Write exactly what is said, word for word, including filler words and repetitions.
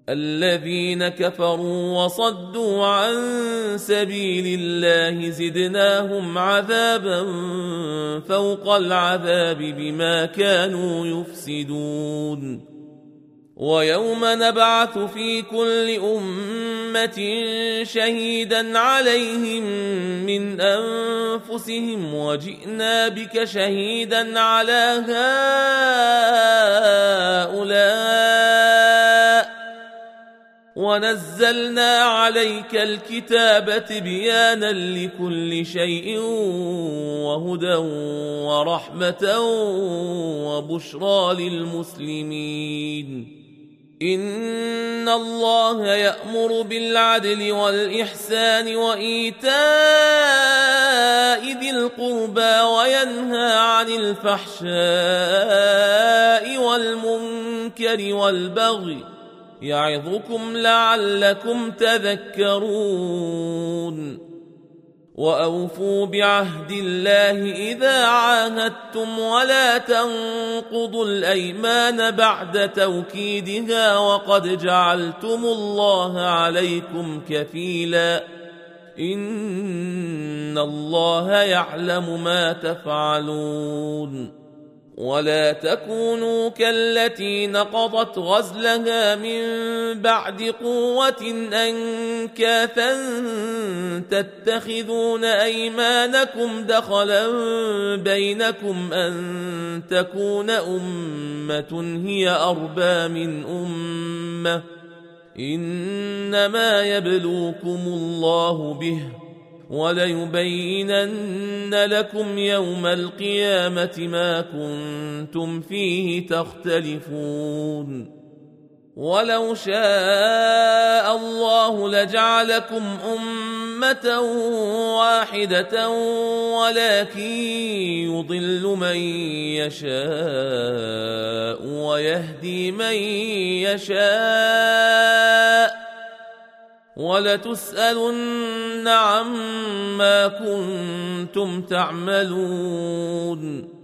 الذين كفروا وصدوا عن سبيل الله زدناهم عذابا فوق العذاب بما كانوا يفسدون. ويوم نبعث في كل أمة شهيدا عليهم من أنفسهم وجئنا بك شهيدا على هؤلاء ونزلنا عليك الكتاب تبيانا لكل شيء وهدى ورحمة وبشرى للمسلمين. إن الله يأمر بالعدل والإحسان وإيتاء ذي القربى وينهى عن الفحشاء والمنكر والبغي يعظكم لعلكم تذكرون. وأوفوا بعهد الله إذا عاهدتم ولا تنقضوا الأيمان بعد توكيدها وقد جعلتم الله عليكم كفيلا إن الله يعلم ما تفعلون. ولا تكونوا كالتي نقضت غزلها من بعد قوة أنكاثا تتخذون أيمانكم دخلا بينكم أن تكون أمة هي أربى من أمة إنما يبلوكم الله به وليبينن لكم يوم القيامة ما كنتم فيه تختلفون. ولو شاء الله لجعلكم أمة واحدة ولكن يضل من يشاء ويهدي من يشاء ولتسألن عما كنتم تعملون.